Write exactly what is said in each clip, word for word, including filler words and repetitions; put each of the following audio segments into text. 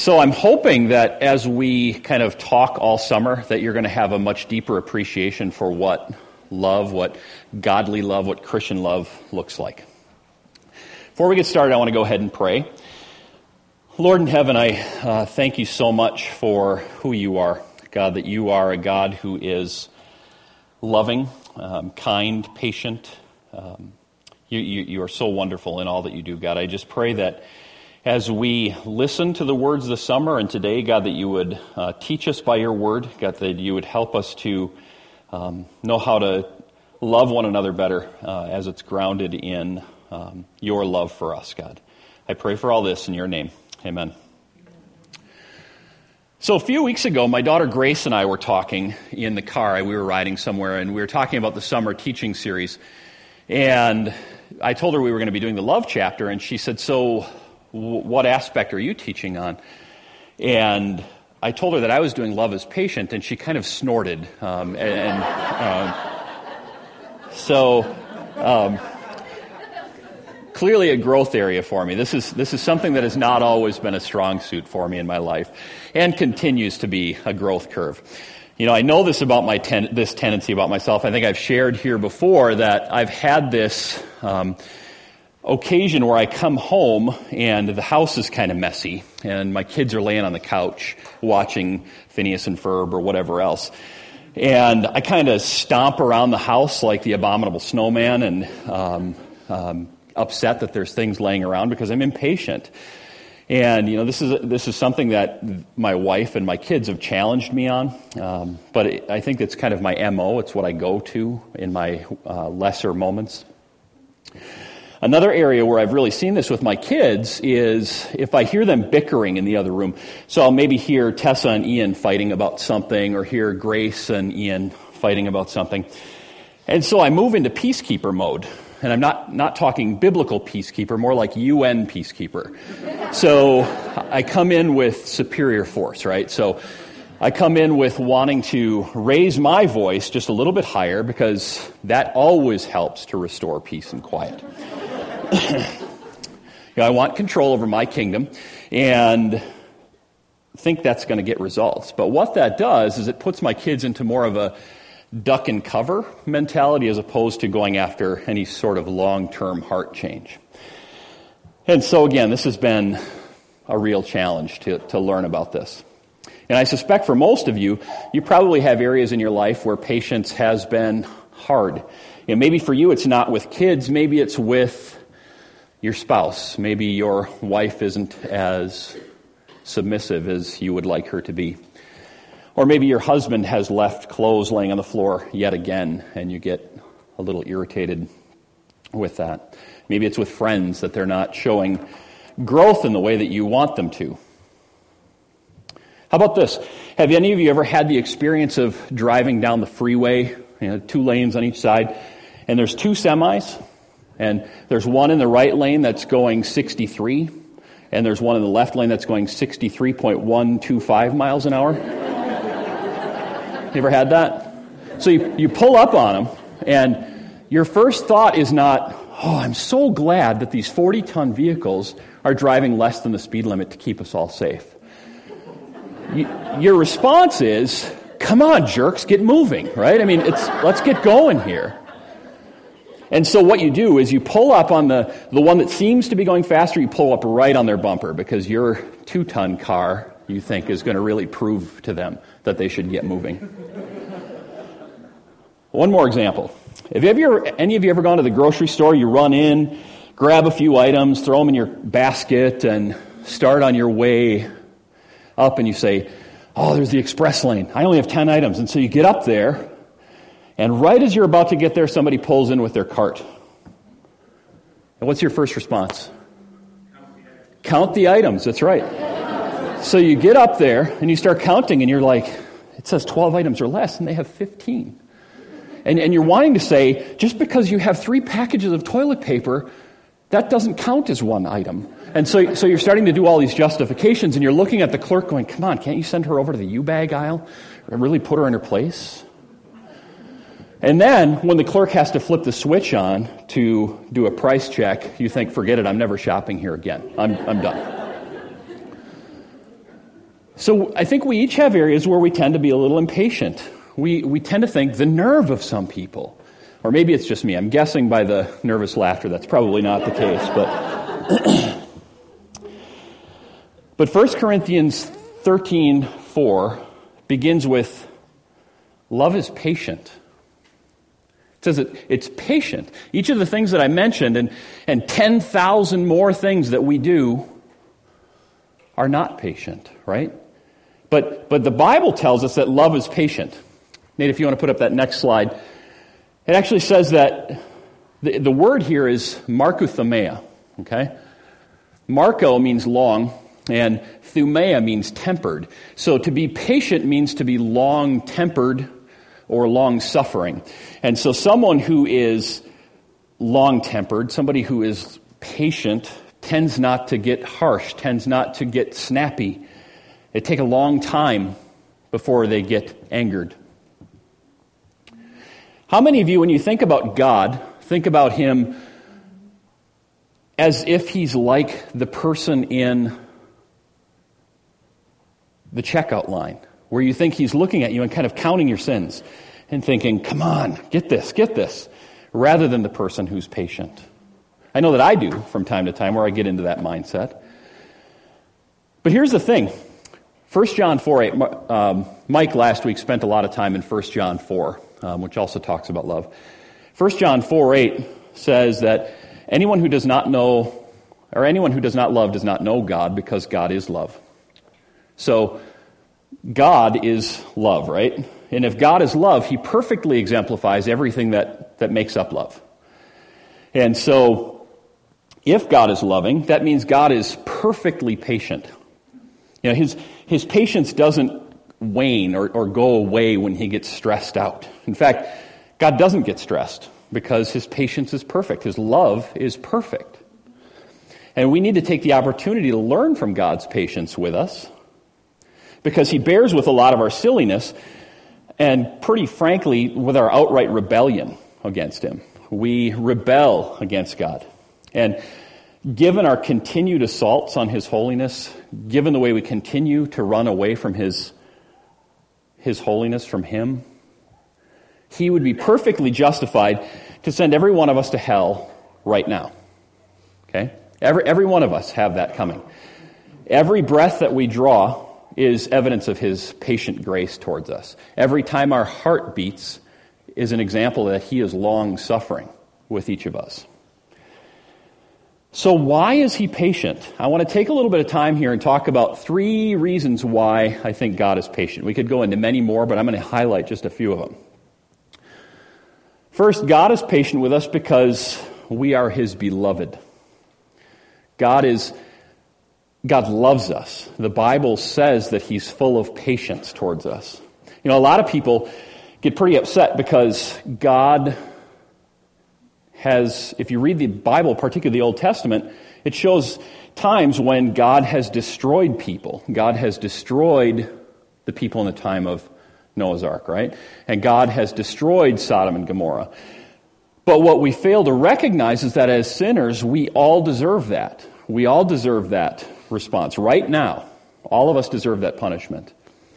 so I'm hoping that as we kind of talk all summer, that you're going to have a much deeper appreciation for what love, what godly love, what Christian love looks like. Before we get started, I want to go ahead and pray. Lord in heaven, I uh, thank you so much for who you are. God, that you are a God who is loving, um, kind, patient. Um, you, you, you are so wonderful in all that you do, God. I just pray that as we listen to the words this summer and today, God, that you would uh, teach us by your word, God, that you would help us to um, know how to love one another better uh, as it's grounded in um, your love for us, God. I pray for all this in your name. Amen. So a few weeks ago, my daughter Grace and I were talking in the car. We were riding somewhere, and we were talking about the summer teaching series. And I told her we were going to be doing the love chapter, and she said, so w- what aspect are you teaching on? And I told her that I was doing love as patient, and she kind of snorted. Um, and um, so... Um, Clearly a growth area for me. This is this is something that has not always been a strong suit for me in my life and continues to be a growth curve. You know, I know this about my ten, this tendency about myself. I think I've shared here before that I've had this um, occasion where I come home and the house is kind of messy and my kids are laying on the couch watching Phineas and Ferb or whatever else. And I kind of stomp around the house like the abominable snowman and um, um upset that there's things laying around because I'm impatient. And, you know, this is this is something that my wife and my kids have challenged me on. Um, but it, I think it's kind of my M O. It's what I go to in my uh, lesser moments. Another area where I've really seen this with my kids is if I hear them bickering in the other room. So I'll maybe hear Tessa and Ian fighting about something or hear Grace and Ian fighting about something. And so I move into peacekeeper mode. And I'm not, not talking biblical peacekeeper, more like U N peacekeeper. So I come in with superior force, right? So I come in with wanting to raise my voice just a little bit higher because that always helps to restore peace and quiet. You know, I want control over my kingdom and think that's going to get results. But what that does is it puts my kids into more of a duck and cover mentality as opposed to going after any sort of long-term heart change. And so again, this has been a real challenge to, to learn about this. And I suspect for most of you, you probably have areas in your life where patience has been hard. You know, maybe for you it's not with kids, maybe it's with your spouse. Maybe your wife isn't as submissive as you would like her to be. Or maybe your husband has left clothes laying on the floor yet again, and you get a little irritated with that. Maybe it's with friends that they're not showing growth in the way that you want them to. How about this? Have any of you ever had the experience of driving down the freeway, you know, two lanes on each side, and there's two semis, and there's one in the right lane that's going sixty-three, and there's one in the left lane that's going sixty-three point one two five miles an hour? You ever had that? So you, you pull up on them, and your first thought is not, oh, I'm so glad that these forty-ton vehicles are driving less than the speed limit to keep us all safe. You, your response is, come on, jerks, get moving, right? I mean, it's let's get going here. And so what you do is you pull up on the, the one that seems to be going faster, you pull up right on their bumper because your two-ton car, you think, is going to really prove to them that they should get moving. One more example. Have you ever, any of you ever gone to the grocery store? You run in, grab a few items, throw them in your basket, and start on your way up, and you say, oh, there's the express lane. I only have ten items. And so you get up there, and right as you're about to get there, somebody pulls in with their cart. And what's your first response? Count the items. Count the items, that's right. So you get up there and you start counting and you're like, it says twelve items or less and they have fifteen. And, and you're wanting to say, just because you have three packages of toilet paper, that doesn't count as one item. And so, so you're starting to do all these justifications and you're looking at the clerk going, come on, can't you send her over to the U-bag aisle and really put her in her place? And then when the clerk has to flip the switch on to do a price check, you think, forget it, I'm never shopping here again. I'm I'm done. So I think we each have areas where we tend to be a little impatient. We we tend to think the nerve of some people. Or maybe it's just me. I'm guessing by the nervous laughter that's probably not the case. But but First Corinthians thirteen four begins with, love is patient. It says it, it's patient. Each of the things that I mentioned and, and ten thousand more things that we do are not patient, right? But but the Bible tells us that love is patient. Nate, if you want to put up that next slide. It actually says that the, the word here is Markuthumea, okay? Marco means long, and thumea means tempered. So to be patient means to be long-tempered or long-suffering. And so someone who is long-tempered, somebody who is patient, tends not to get harsh, tends not to get snappy. It takes a long time before they get angered. How many of you, when you think about God, think about Him as if He's like the person in the checkout line, where you think He's looking at you and kind of counting your sins and thinking, come on, get this, get this, rather than the person who's patient? I know that I do from time to time, where I get into that mindset. But here's the thing. First John four eight, um, Mike last week spent a lot of time in First John four, um, which also talks about love. First John four eight says that anyone who does not know, or anyone who does not love does not know God, because God is love. So God is love, right? And if God is love, He perfectly exemplifies everything that, that makes up love. And so if God is loving, that means God is perfectly patient. You know, his his patience doesn't wane or, or go away when He gets stressed out. In fact, God doesn't get stressed because His patience is perfect. His love is perfect. And we need to take the opportunity to learn from God's patience with us, because He bears with a lot of our silliness and, pretty frankly, with our outright rebellion against Him. We rebel against God. And given our continued assaults on His holiness, given the way we continue to run away from His, His holiness, from Him, He would be perfectly justified to send every one of us to hell right now. Okay? Every, every one of us have that coming. Every breath that we draw is evidence of His patient grace towards us. Every time our heart beats is an example that He is long-suffering with each of us. So why is He patient? I want to take a little bit of time here and talk about three reasons why I think God is patient. We could go into many more, but I'm going to highlight just a few of them. First, God is patient with us because we are His beloved. God is God loves us. The Bible says that He's full of patience towards us. You know, a lot of people get pretty upset because God has, if you read the Bible, particularly the Old Testament, it shows times when God has destroyed people. God has destroyed the people in the time of Noah's Ark, right? And God has destroyed Sodom and Gomorrah. But what we fail to recognize is that as sinners, we all deserve that. We all deserve that response. Right now, all of us deserve that punishment.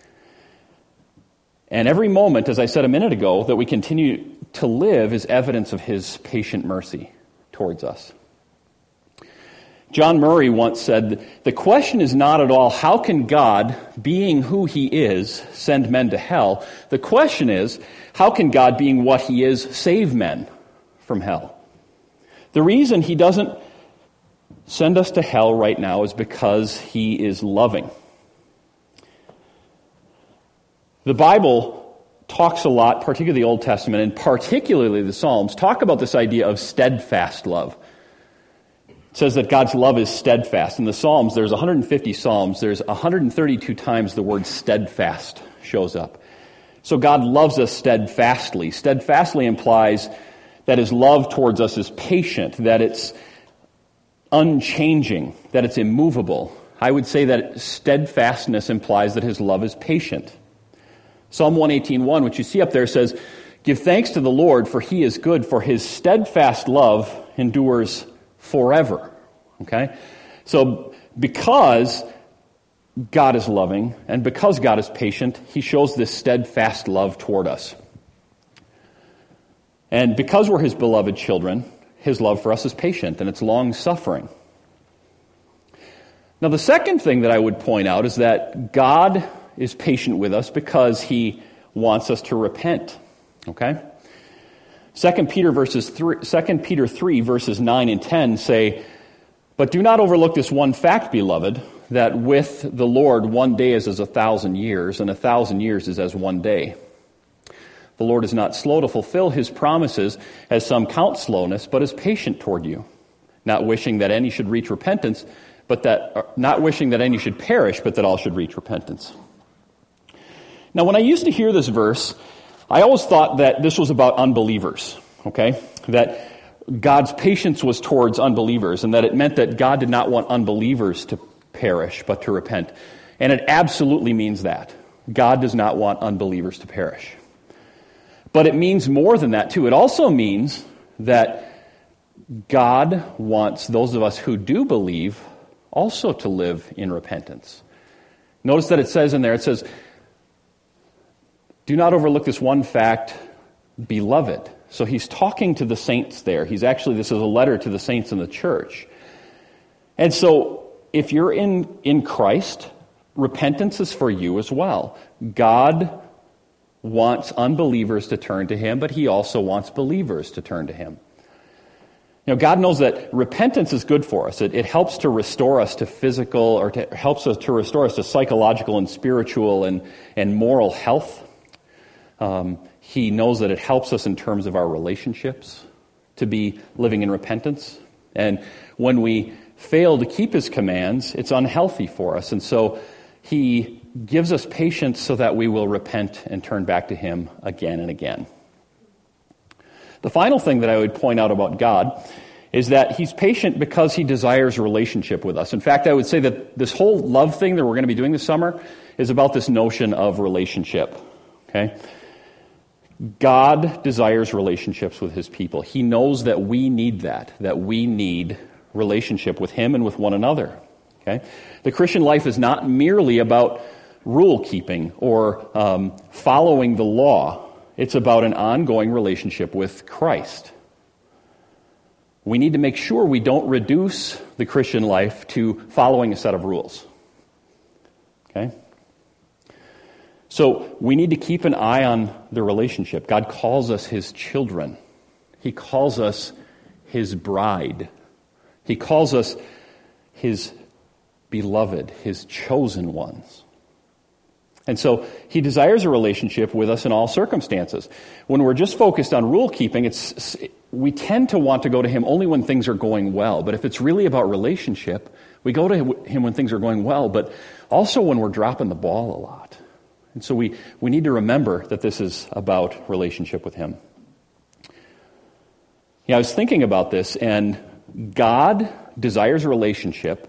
And every moment, as I said a minute ago, that we continue to live is evidence of His patient mercy towards us. John Murray once said, "The question is not at all, how can God, being who He is, send men to hell? The question is, how can God, being what He is, save men from hell?" The reason He doesn't send us to hell right now is because He is loving. The Bible talks a lot, particularly the Old Testament, and particularly the Psalms, talk about this idea of steadfast love. It says that God's love is steadfast. In the Psalms, there's one hundred fifty Psalms. There's one hundred thirty-two times the word steadfast shows up. So God loves us steadfastly. Steadfastly implies that His love towards us is patient, that it's unchanging, that it's immovable. I would say that steadfastness implies that His love is patient. Psalm one eighteen one, which you see up there, says, "Give thanks to the Lord, for He is good, for His steadfast love endures forever." Okay? So because God is loving, and because God is patient, he shows this steadfast love toward us. And because we're his beloved children, his love for us is patient, and it's long-suffering. Now, the second thing that I would point out is that God is patient with us because he wants us to repent. Okay? Second Peter verses three, Second Peter three verses nine and ten say, "But do not overlook this one fact, beloved, that with the Lord one day is as a thousand years, and a thousand years is as one day. The Lord is not slow to fulfill his promises, as some count slowness, but is patient toward you, not wishing that any should reach repentance, but that not wishing that any should perish, but that all should reach repentance." Now, when I used to hear this verse, I always thought that this was about unbelievers, okay? That God's patience was towards unbelievers, and that it meant that God did not want unbelievers to perish, but to repent. And it absolutely means that. God does not want unbelievers to perish. But it means more than that, too. It also means that God wants those of us who do believe also to live in repentance. Notice that it says in there, it says, "Do not overlook this one fact, beloved." So he's talking to the saints there. He's actually, this is a letter to the saints in the church. And so, if you're in, in Christ, repentance is for you as well. God wants unbelievers to turn to him, but he also wants believers to turn to him. You know, God knows that repentance is good for us. It, it helps to restore us to physical, or to, helps us to restore us to psychological and spiritual and, and moral health. Um, he knows that it helps us in terms of our relationships to be living in repentance. And when we fail to keep his commands, it's unhealthy for us. And so he gives us patience so that we will repent and turn back to him again and again. The final thing that I would point out about God is that he's patient because he desires a relationship with us. In fact, I would say that this whole love thing that we're going to be doing this summer is about this notion of relationship. Okay? God desires relationships with his people. He knows that we need that, that we need relationship with him and with one another. Okay? The Christian life is not merely about rule keeping or um, following the law. It's about an ongoing relationship with Christ. We need to make sure we don't reduce the Christian life to following a set of rules. Okay? So we need to keep an eye on the relationship. God calls us his children. He calls us his bride. He calls us his beloved, his chosen ones. And so he desires a relationship with us in all circumstances. When we're just focused on rule keeping, it's we tend to want to go to him only when things are going well. But if it's really about relationship, we go to him when things are going well, but also when we're dropping the ball a lot. And so we, we need to remember that this is about relationship with him. Yeah, I was thinking about this, and God desires a relationship,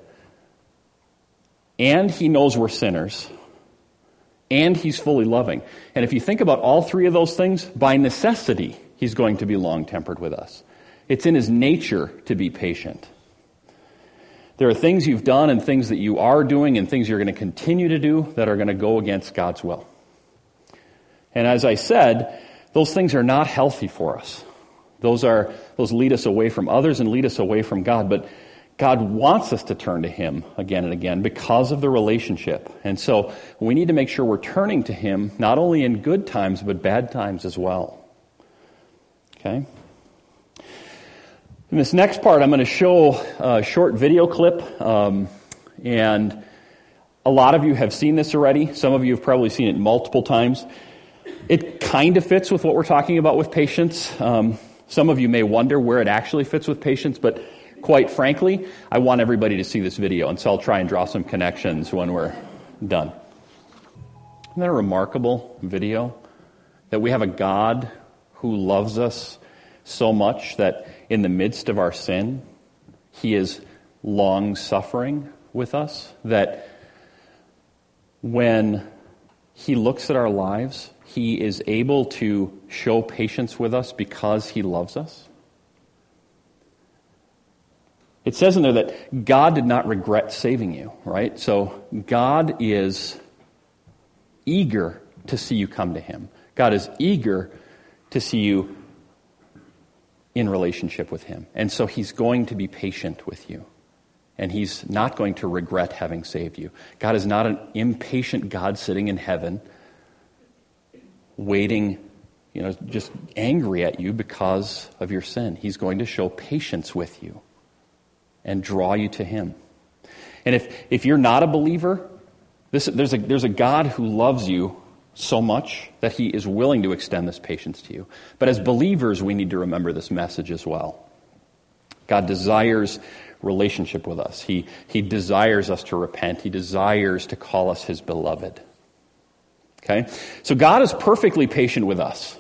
and he knows we're sinners, and he's fully loving. And if you think about all three of those things, by necessity, he's going to be long-tempered with us. It's in his nature to be patient. There are things you've done and things that you are doing and things you're going to continue to do that are going to go against God's will. And as I said, those things are not healthy for us. Those are those lead us away from others and lead us away from God. But God wants us to turn to him again and again because of the relationship. And so we need to make sure we're turning to him not only in good times but bad times as well. Okay? In this next part, I'm going to show a short video clip. Um, and a lot of you have seen this already. Some of you have probably seen it multiple times. It kind of fits with what we're talking about with patience. Um, some of you may wonder where it actually fits with patience, but quite frankly, I want everybody to see this video, and so I'll try and draw some connections when we're done. Isn't that a remarkable video? That we have a God who loves us so much that in the midst of our sin, he is long-suffering with us, that when he looks at our lives, he is able to show patience with us because he loves us. It says in there that God did not regret saving you, right? So God is eager to see you come to him. God is eager to see you in relationship with him. And so he's going to be patient with you. And he's not going to regret having saved you. God is not an impatient God sitting in heaven waiting, you know, just angry at you because of your sin. He's going to show patience with you and draw you to him. And if, if you're not a believer, this, there's a, there's a God who loves you so much that he is willing to extend this patience to you. But as believers, we need to remember this message as well. God desires relationship with us. He, he desires us to repent. He desires to call us his beloved. Okay? So God is perfectly patient with us.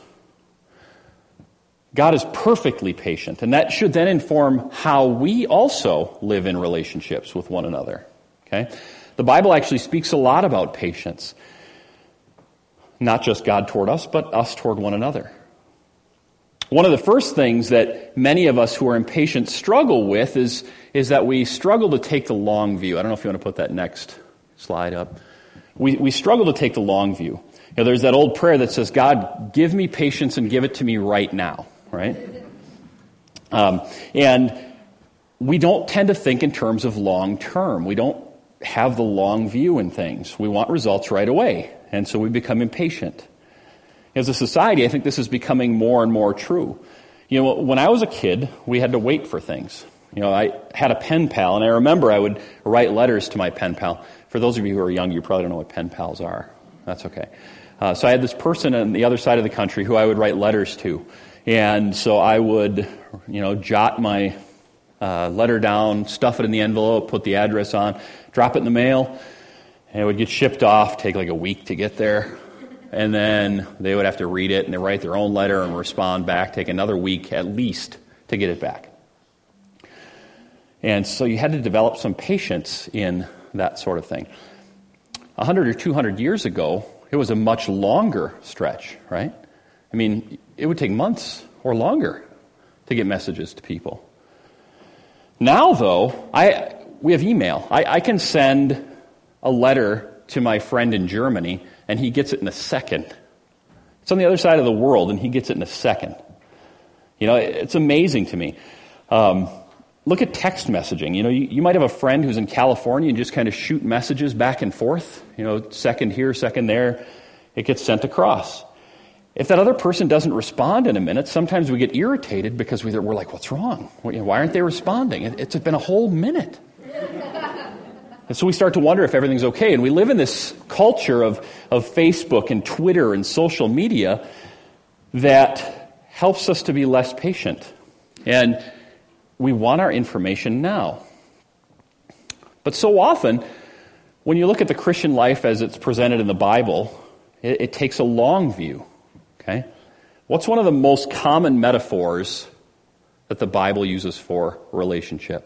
God is perfectly patient, and that should then inform how we also live in relationships with one another. Okay? The Bible actually speaks a lot about patience. Not just God toward us, but us toward one another. One of the first things that many of us who are impatient struggle with is, is that we struggle to take the long view. I don't know if you want to put that next slide up. We, we struggle to take the long view. You know, there's that old prayer that says, God, give me patience and give it to me right now, right? Um, and we don't tend to think in terms of long term. We don't have the long view in things. We want results right away, and so we become impatient. As a society, I think this is becoming more and more true. You know, when I was a kid, we had to wait for things. You know, I had a pen pal, and I remember I would write letters to my pen pal. For those of you who are young, you probably don't know what pen pals are. That's okay. Uh, so I had this person on the other side of the country who I would write letters to. And so I would, you know, jot my uh, letter down, stuff it in the envelope, put the address on, drop it in the mail, and it would get shipped off, take like a week to get there. And then they would have to read it, and they write their own letter and respond back, take another week at least to get it back. And so you had to develop some patience in that sort of thing. A hundred or two hundred years ago, it was a much longer stretch, right? I mean, it would take months or longer to get messages to people. Now, though, I we have email. I, I can send a letter to my friend in Germany, and he gets it in a second. It's on the other side of the world, and he gets it in a second. You know, it's amazing to me. Um, look at text messaging. You know, you, you might have a friend who's in California and just kind of shoot messages back and forth. You know, second here, second there. It gets sent across. If that other person doesn't respond in a minute, sometimes we get irritated because we're like, what's wrong? Why aren't they responding? It's been a whole minute. And so we start to wonder if everything's okay. And we live in this culture of, of Facebook and Twitter and social media that helps us to be less patient. And we want our information now. But so often, when you look at the Christian life as it's presented in the Bible, it, it takes a long view. Okay? What's one of the most common metaphors that the Bible uses for relationship?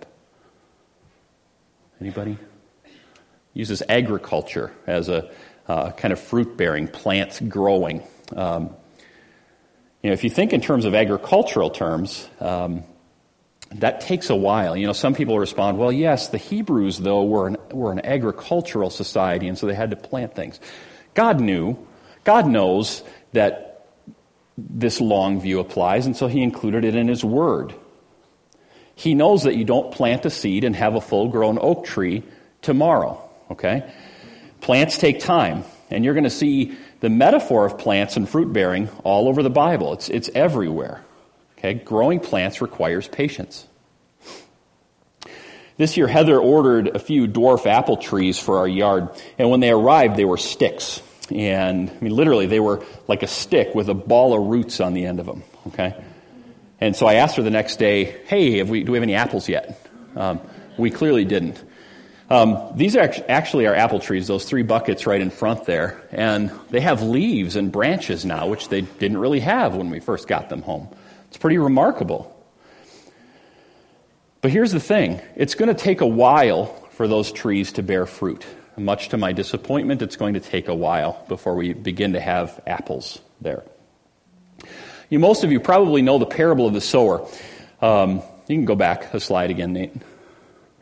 Anybody? Uses agriculture as a uh, kind of fruit-bearing, plants growing. Um, you know, if you think in terms of agricultural terms, um, that takes a while. You know, some people respond, well, yes, the Hebrews, though, were an, were an agricultural society, and so they had to plant things. God knew, God knows that this long view applies, and so he included it in his word. He knows that you don't plant a seed and have a full-grown oak tree tomorrow. Okay? Plants take time, and you're going to see the metaphor of plants and fruit bearing all over the Bible. It's it's everywhere. Okay? Growing plants requires patience. This year, Heather ordered a few dwarf apple trees for our yard, and when they arrived, they were sticks. And, I mean, literally, they were like a stick with a ball of roots on the end of them. Okay? And so I asked her the next day, hey, have we, do we have any apples yet? Um, we clearly didn't. Um, these are actually our apple trees, those three buckets right in front there. And they have leaves and branches now, which they didn't really have when we first got them home. It's pretty remarkable. But here's the thing. It's going to take a while for those trees to bear fruit. Much to my disappointment, it's going to take a while before we begin to have apples there. You, most of you probably know the parable of the sower. Um, you can go back a slide again, Nate.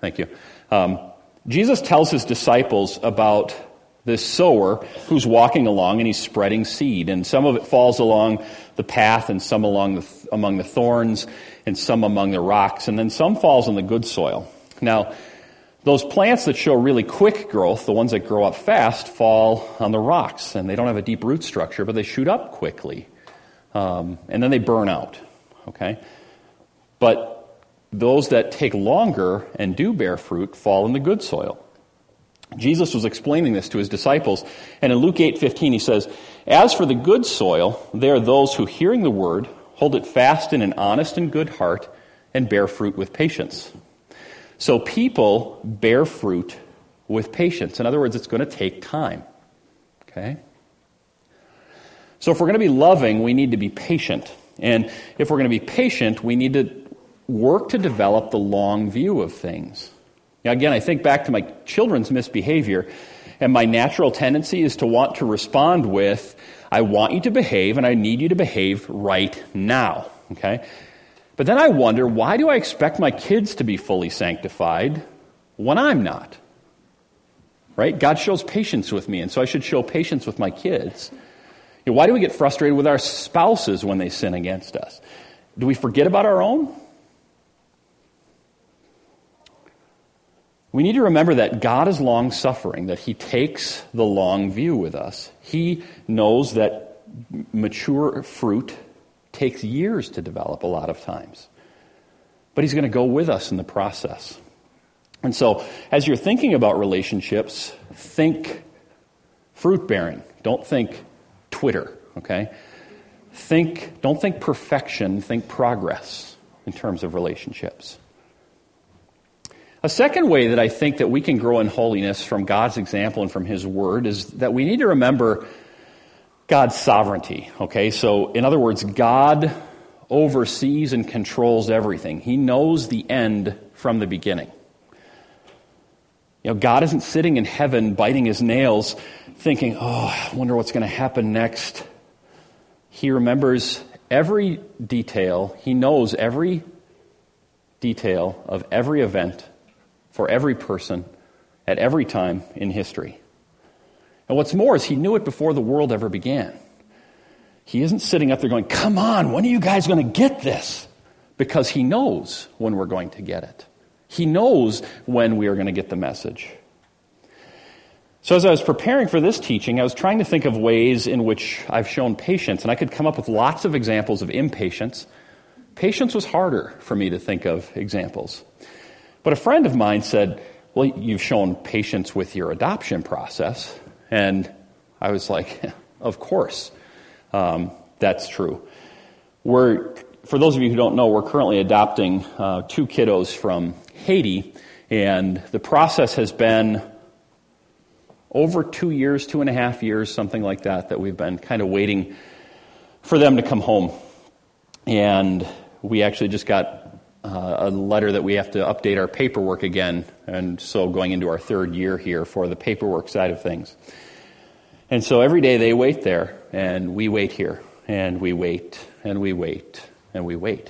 Thank you. Um, Jesus tells his disciples about this sower who's walking along and he's spreading seed. And some of it falls along the path and some along the, among the thorns and some among the rocks. And then some falls on the good soil. Now, those plants that show really quick growth, the ones that grow up fast, fall on the rocks. And they don't have a deep root structure, but they shoot up quickly. Um, and then they burn out. Okay? But those that take longer and do bear fruit fall in the good soil. Jesus was explaining this to his disciples, and in Luke eight fifteen he says, "As for the good soil, they are those who, hearing the word, hold it fast in an honest and good heart, and bear fruit with patience." So people bear fruit with patience. In other words, it's going to take time. Okay? So if we're going to be loving, we need to be patient. And if we're going to be patient, we need to work to develop the long view of things. Now, again, I think back to my children's misbehavior, and my natural tendency is to want to respond with, I want you to behave, and I need you to behave right now. Okay? But then I wonder, why do I expect my kids to be fully sanctified when I'm not? Right? God shows patience with me, and so I should show patience with my kids. You know, why do we get frustrated with our spouses when they sin against us? Do we forget about our own? We need to remember that God is long-suffering, that he takes the long view with us. He knows that mature fruit takes years to develop a lot of times. But he's going to go with us in the process. And so, as you're thinking about relationships, think fruit-bearing. Don't think Twitter, okay? Think, don't think perfection, think progress in terms of relationships. A second way that I think that we can grow in holiness from God's example and from his word is that we need to remember God's sovereignty, okay? So, in other words, God oversees and controls everything. He knows the end from the beginning. You know, God isn't sitting in heaven biting his nails thinking, oh, I wonder what's going to happen next. He remembers every detail. He knows every detail of every event for every person at every time in history. And what's more is he knew it before the world ever began. He isn't sitting up there going, come on, when are you guys going to get this? Because he knows when we're going to get it. He knows when we are going to get the message. So as I was preparing for this teaching, I was trying to think of ways in which I've shown patience, and I could come up with lots of examples of impatience. Patience was harder for me to think of examples. But a friend of mine said, well, you've shown patience with your adoption process. And I was like, of course, um, that's true. We're, for those of you who don't know, we're currently adopting uh, two kiddos from Haiti. And the process has been over two years, two and a half years, something like that, that we've been kind of waiting for them to come home. And we actually just got Uh, a letter that we have to update our paperwork again, and so going into our third year here for the paperwork side of things. And so every day they wait there, and we wait here, and we wait, and we wait, and we wait.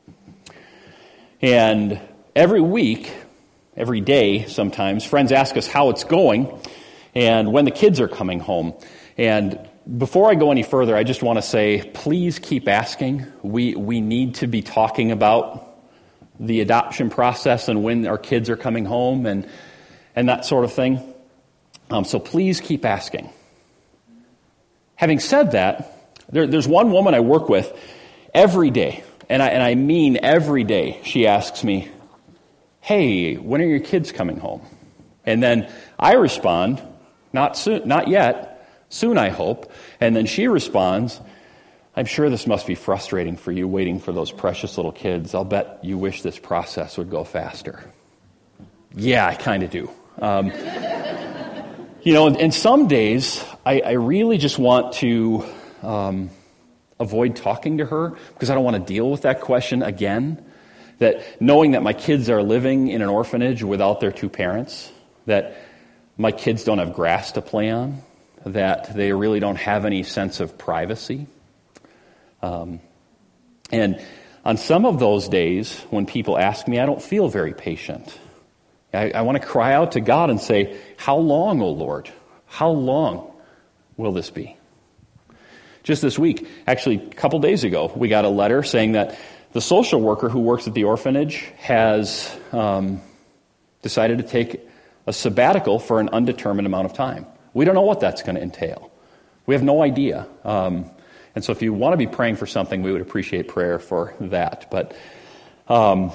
And every week, every day sometimes, friends ask us how it's going and when the kids are coming home. And before I go any further, I just want to say, please keep asking. We we need to be talking about the adoption process and when our kids are coming home and and that sort of thing. Um, so please keep asking. Having said that, there, there's one woman I work with every day, and I, and I mean every day, she asks me, hey, when are your kids coming home? And then I respond, not soon, not yet, soon I hope. And then she responds, I'm sure this must be frustrating for you waiting for those precious little kids. I'll bet you wish this process would go faster. Yeah, I kind of do. Um, you know, and, and some days I, I really just want to um, avoid talking to her because I don't want to deal with that question again. That knowing that my kids are living in an orphanage without their two parents, that my kids don't have grass to play on, that they really don't have any sense of privacy. Um, and on some of those days, when people ask me, I don't feel very patient. I, I want to cry out to God and say, how long, O Lord? How long will this be? Just this week, actually a couple days ago, we got a letter saying that the social worker who works at the orphanage has um, decided to take a sabbatical for an undetermined amount of time. We don't know what that's going to entail. We have no idea. Um, and so if you want to be praying for something, we would appreciate prayer for that. But um,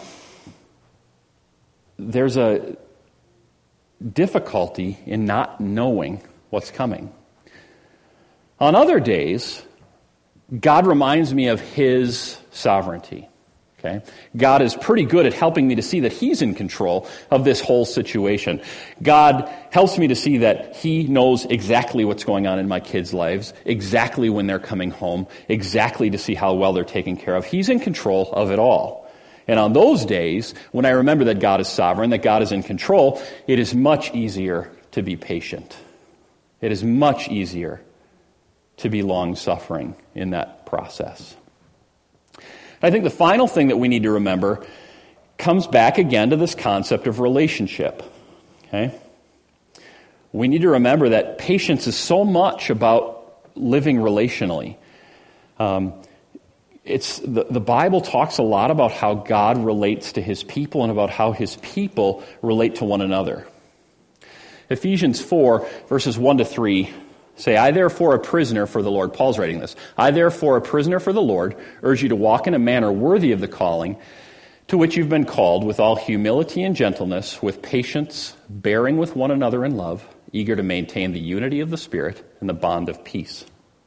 there's a difficulty in not knowing what's coming. On other days, God reminds me of His sovereignty. Okay? God is pretty good at helping me to see that He's in control of this whole situation. God helps me to see that He knows exactly what's going on in my kids' lives, exactly when they're coming home, exactly to see how well they're taken care of. He's in control of it all. And on those days, when I remember that God is sovereign, that God is in control, it is much easier to be patient. It is much easier to be long-suffering in that process. I think the final thing that we need to remember comes back again to this concept of relationship. Okay? We need to remember that patience is so much about living relationally. Um, it's the, the Bible talks a lot about how God relates to His people and about how His people relate to one another. Ephesians four, verses one to three say, I therefore, a prisoner for the Lord. Paul's writing this. I therefore, a prisoner for the Lord, urge you to walk in a manner worthy of the calling to which you've been called, with all humility and gentleness, with patience, bearing with one another in love, eager to maintain the unity of the Spirit and the bond of peace.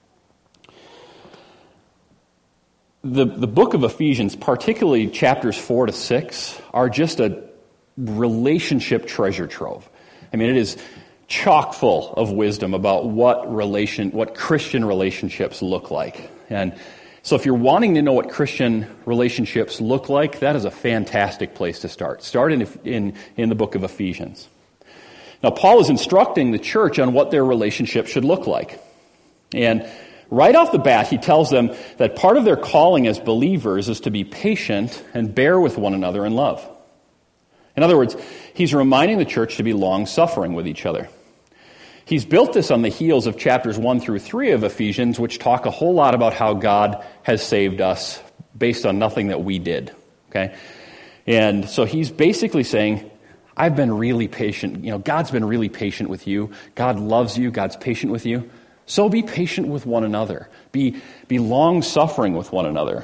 The, the book of Ephesians, particularly chapters four to six, are just a relationship treasure trove. I mean, it is chock full of wisdom about what relation, what Christian relationships look like. And so if you're wanting to know what Christian relationships look like, that is a fantastic place to start. Start in, in, in the book of Ephesians. Now, Paul is instructing the church on what their relationship should look like. And right off the bat, he tells them that part of their calling as believers is to be patient and bear with one another in love. In other words, he's reminding the church to be long-suffering with each other. He's built this on the heels of chapters one through three of Ephesians, which talk a whole lot about how God has saved us based on nothing that we did. Okay? And so he's basically saying, I've been really patient. You know, God's been really patient with you. God loves you. God's patient with you. So be patient with one another. Be, be long-suffering with one another.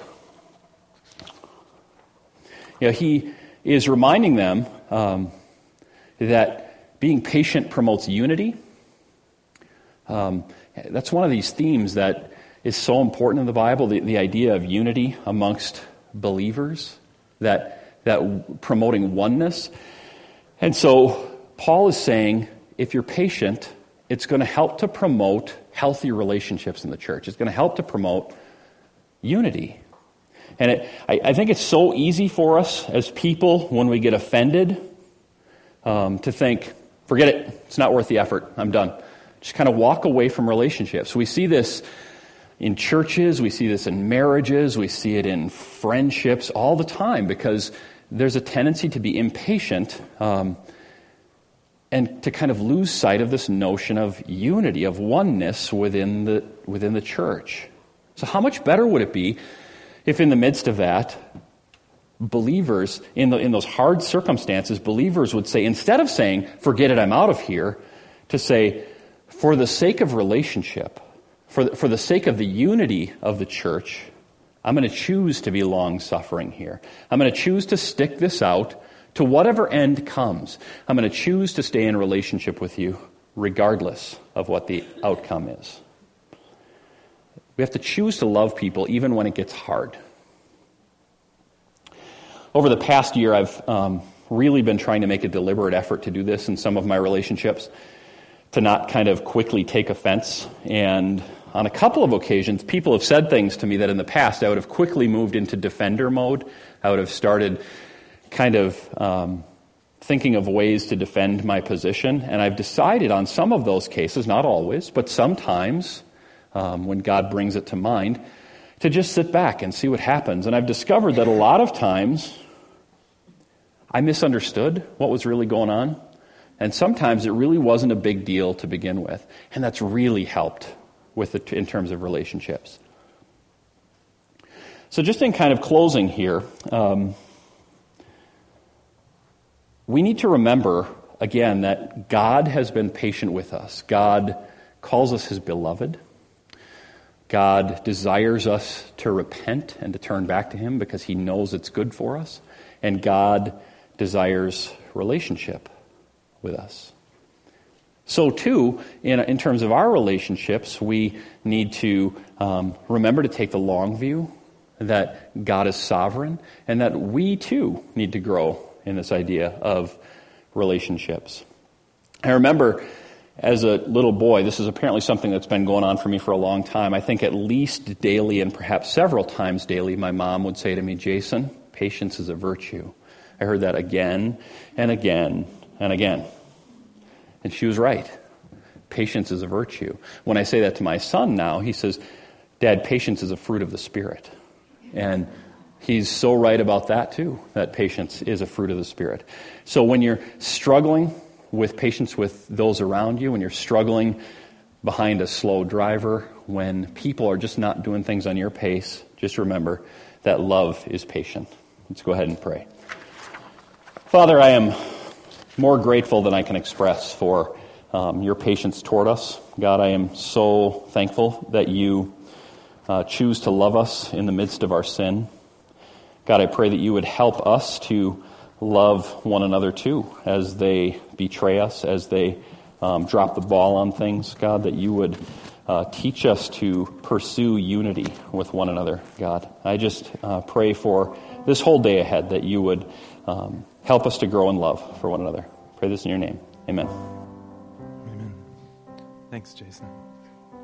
You know, he is reminding them um, that being patient promotes unity. Um, that's one of these themes that is so important in the Bible, the, the idea of unity amongst believers, that, that promoting oneness. And so Paul is saying, if you're patient, it's going to help to promote healthy relationships in the church. It's going to help to promote unity. And it, I, I think it's so easy for us as people when we get offended um, to think, forget it, it's not worth the effort, I'm done. Just kind of walk away from relationships. We see this in churches, we see this in marriages, we see it in friendships all the time because there's a tendency to be impatient um, and to kind of lose sight of this notion of unity, of oneness within the within the church. So how much better would it be if in the midst of that, believers, in, the, in those hard circumstances, believers would say, instead of saying, forget it, I'm out of here, to say, for the sake of relationship, for the, for the sake of the unity of the church, I'm going to choose to be long-suffering here. I'm going to choose to stick this out to whatever end comes. I'm going to choose to stay in relationship with you regardless of what the outcome is. We have to choose to love people even when it gets hard. Over the past year, I've um, really been trying to make a deliberate effort to do this in some of my relationships, to not kind of quickly take offense. And on a couple of occasions, people have said things to me that in the past I would have quickly moved into defender mode. I would have started kind of um, thinking of ways to defend my position. And I've decided on some of those cases, not always, but sometimes, um, when God brings it to mind, to just sit back and see what happens. And I've discovered that a lot of times I misunderstood what was really going on. And sometimes it really wasn't a big deal to begin with. And that's really helped with it in terms of relationships. So just in kind of closing here, um, we need to remember, again, that God has been patient with us. God calls us his beloved. God desires us to repent and to turn back to him because he knows it's good for us. And God desires relationship with us. So too, in, in terms of our relationships, we need to um, remember to take the long view, that God is sovereign, and that we too need to grow in this idea of relationships. I remember as a little boy, this is apparently something that's been going on for me for a long time. I think at least daily and perhaps several times daily, my mom would say to me, Jason, patience is a virtue. I heard that again and again and again. And she was right. Patience is a virtue. When I say that to my son now, he says, Dad, patience is a fruit of the Spirit. And he's so right about that too, that patience is a fruit of the Spirit. So when you're struggling with patience with those around you, when you're struggling behind a slow driver, when people are just not doing things on your pace, just remember that love is patient. Let's go ahead and pray. Father, I am more grateful than I can express for um, your patience toward us. God, I am so thankful that you uh, choose to love us in the midst of our sin. God, I pray that you would help us to love one another too as they betray us, as they um, drop the ball on things. God, that you would uh, teach us to pursue unity with one another. God, I just uh, pray for this whole day ahead that you would um, help us to grow in love for one another. Pray this in your name. Amen. Amen. Thanks, Jason.